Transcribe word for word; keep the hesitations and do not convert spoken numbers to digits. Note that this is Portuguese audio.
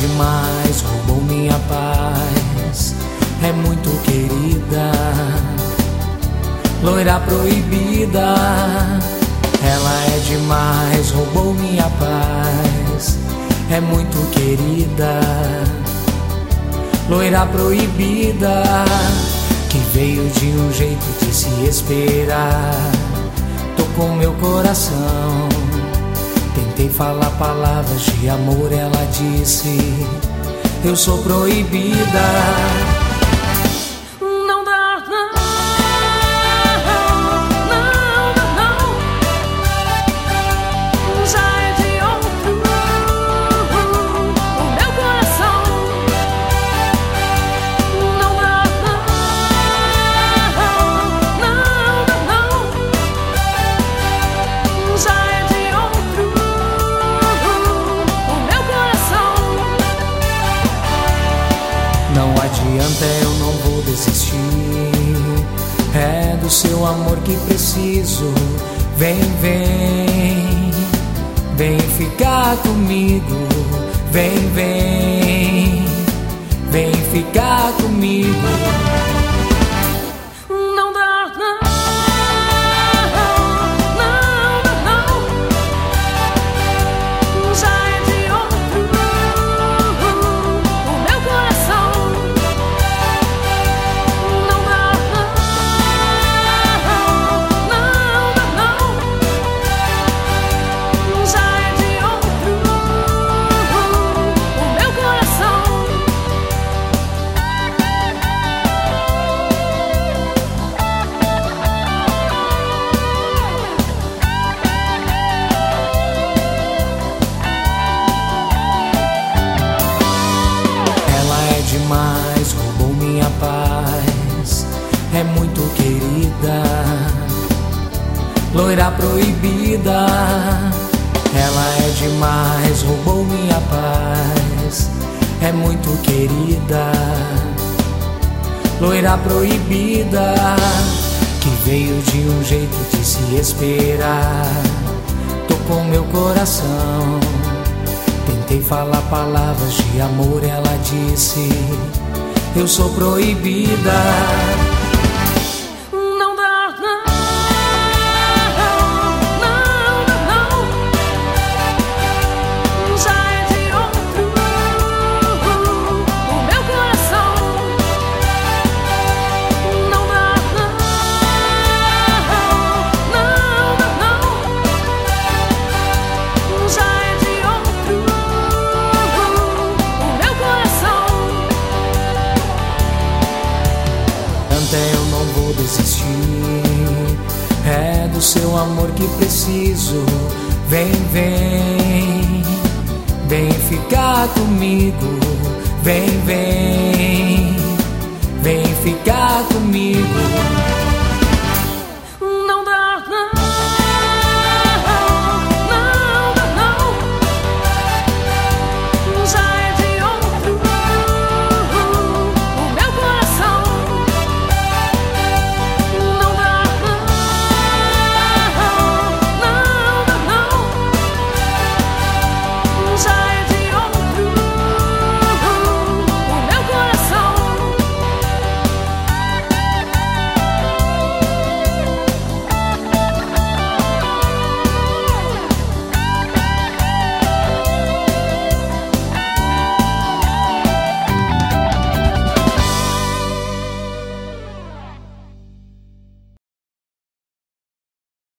demais, roubou minha paz. É muito querida, loira proibida. Ela é demais, roubou minha paz. É muito querida, loira proibida, que veio de um jeito de se esperar. Tocou meu coração, tentei falar palavras de amor. Ela disse: eu sou proibida. Não adianta, eu não vou desistir. É do seu amor que preciso. Vem, vem, vem ficar comigo. Vem, vem, vem ficar comigo. Demais, roubou minha paz. É muito querida, loira proibida. Ela é demais, roubou minha paz. É muito querida, loira proibida, que veio de um jeito de se esperar. Tocou meu coração, tentei falar palavras de amor. Ela disse: eu sou proibida. Eu não vou desistir. É do seu amor que preciso. Vem, vem, vem ficar comigo. Vem, vem, vem ficar comigo.